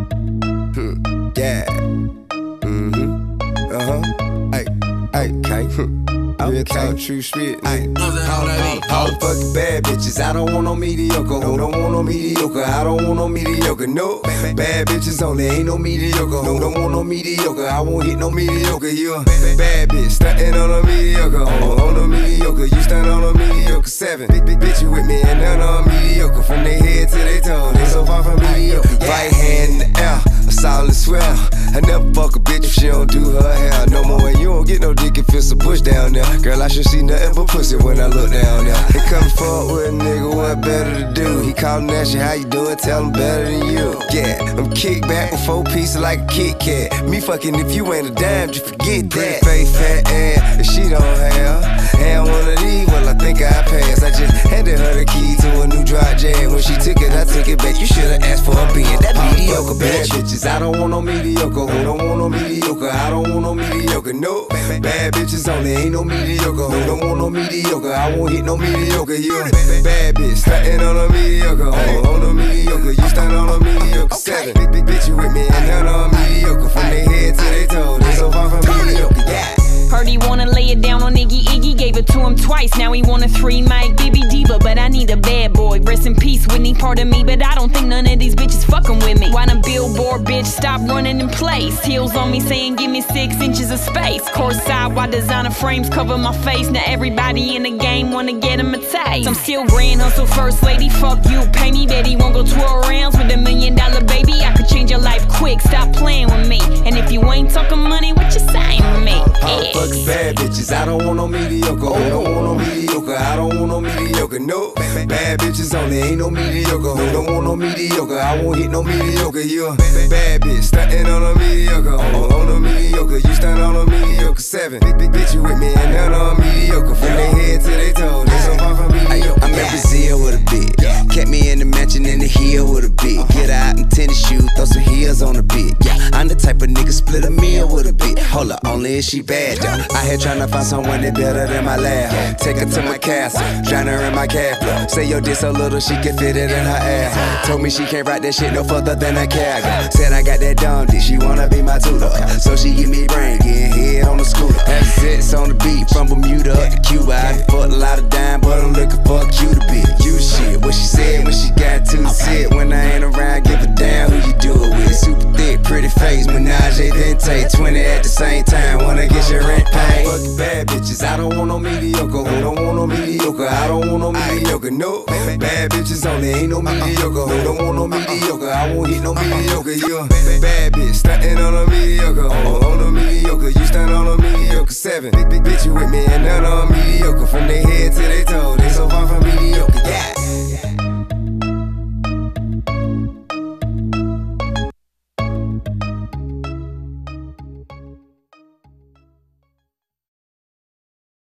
Yeah. Hey, okay. Real talk, true spit. All fucking bad bitches. I don't want no mediocre. Who don't want no mediocre? I don't want no mediocre. No, bad bitches only. Ain't no mediocre. Who don't want no mediocre? I won't hit no mediocre. You a bad bitch, stuntin' on a mediocre. On a mediocre, you stunt on a mediocre. 7 big bitch, you with me and none on mediocre. From their head to their toe, they so far from mediocre. Right hand in the air, a solid swell. I never fuck a bitch if she don't do her hair no more. And you don't get no dick if it's a bush down there. Girl, I should see nothing but pussy when I look down there. They come forward with a nigga, what better to do? He callin' at you, how you doing? Tell him better than you. Yeah, I'm kicked back with 4 pieces like a Kit Kat. Me fucking if you ain't a dime, just forget that. Face, fat ass, if she don't have. And one of these, well, I think I passed. I just handed her the key to a new dry jam. When she took it, I took it back. You should've asked for a being that mediocre bitch. Bitches, I don't want no mediocre. Who don't want no mediocre? I don't want no mediocre. No, bad bitches only. Ain't no mediocre. Who don't want no mediocre? I won't hit no mediocre. You a bad bitch, stuntin' on a mediocre. On a mediocre, you stunt on a mediocre. 7 big bitch, you with me and none on mediocre. From their head to their toe, they so far from mediocre. Yeah. Heard he wanna lay it down on Iggy, gave it to him twice. Now he want a 3 mic Bibby Diva, but I need a bad boy. Rest in peace, Whitney, part of me, but I don't think none of these bitches fucking with me. Why them Billboard bitch stop running in place? Heels on me saying give me 6 inches of space. Course side, why designer frames cover my face? Now everybody in the game wanna get him a taste. I'm still grand hustle first lady, fuck you, pay me. Bet he won't go 12 rounds with $1 million baby. I could change your life quick, stop playing with me. And if you ain't talking money, what you saying to me? Yeah. Fuck bad bitches, I don't want no mediocre. Who don't want no mediocre? I don't want no mediocre. No, bad bitches only. Ain't no mediocre. Who don't want no mediocre? I won't hit no mediocre. You a bad bitch, stuntin' on a mediocre. On a mediocre, you stunt on a mediocre. 7 big bitch, you with me and none on mediocre. From their head to their toe, they so far from mediocre. I'm in Brazil with a bitch. Kept me in the mansion in the hill with a bitch. Get out in tennis shoes, throw some heels on a bitch. Yeah, I'm the type of nigga split a meal with a bitch. Hold up, only if she bad though. I here tryna find someone that better than my lab. Take her to my castle, drown her in my cat flow. Say yo dick so little she can fit it in her ass. Told me she can't ride that shit no further than a cargo. Said I got that dumb dick, she wanna be my tutor. So she give me brain, getting head on the scooter. Assets on the beat, from Bermuda up to Cuba. I done fucked a lot of dime, but I'm looking for a cuter bitch. You shit, what she said when she got to the set. When I ain't around, give a damn who you do it with. Super thick, pretty face, Menage a Vente. 20 at the same time, wanna get your rent paid. Fucking bad bitches, I don't want no mediocre. Who don't want no mediocre? I don't want no mediocre. No, bad bitches only. Ain't no mediocre. Who don't want no mediocre? I won't hit no mediocre. You a bad bitch, stuntin' on a mediocre. On a mediocre, you stunt on a mediocre. 7 big bitch, you with me and none on mediocre. From their head to their toe, they so far from mediocre.